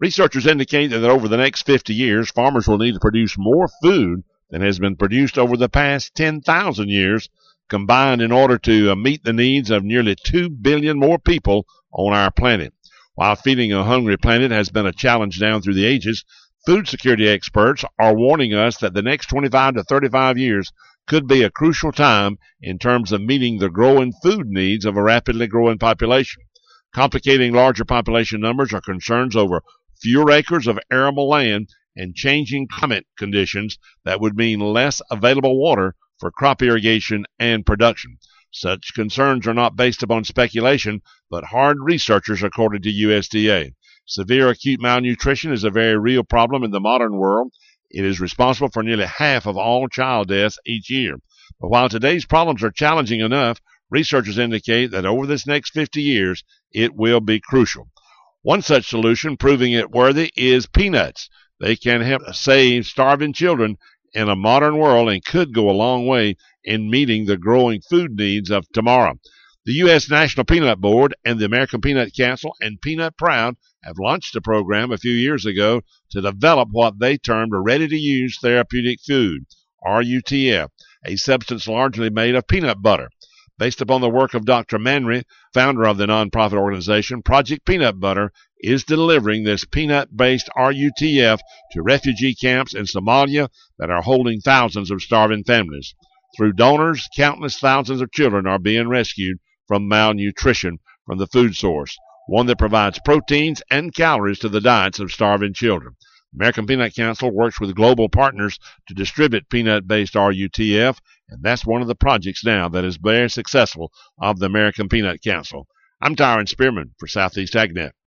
Researchers indicate that over the next 50 years, farmers will need to produce more food than has been produced over the past 10,000 years combined in order to meet the needs of nearly 2 billion more people on our planet. While feeding a hungry planet has been a challenge down through the ages, food security experts are warning us that the next 25 to 35 years could be a crucial time in terms of meeting the growing food needs of a rapidly growing population. Complicating larger population numbers are concerns over fewer acres of arable land and changing climate conditions that would mean less available water for crop irrigation and production. Such concerns are not based upon speculation, but hard researchers, according to USDA. Severe acute malnutrition is a very real problem in the modern world. It is responsible for nearly half of all child deaths each year. But while today's problems are challenging enough, researchers indicate that over this next 50 years, it will be crucial. One such solution, proving it worthy, is peanuts. They can help save starving children in a modern world and could go a long way in meeting the growing food needs of tomorrow. The U.S. National Peanut Board and the American Peanut Council and Peanut Proud have launched a program a few years ago to develop what they termed a ready-to-use therapeutic food, RUTF, a substance largely made of peanut butter. Based upon the work of Dr. Manry, founder of the nonprofit organization Project Peanut Butter, is delivering this peanut-based RUTF to refugee camps in Somalia that are holding thousands of starving families. Through donors, countless thousands of children are being rescued from malnutrition from the food source, one that provides proteins and calories to the diets of starving children. American Peanut Council works with global partners to distribute peanut-based RUTF, and that's one of the projects now that is very successful of the American Peanut Council. I'm Tyron Spearman for Southeast AgNet.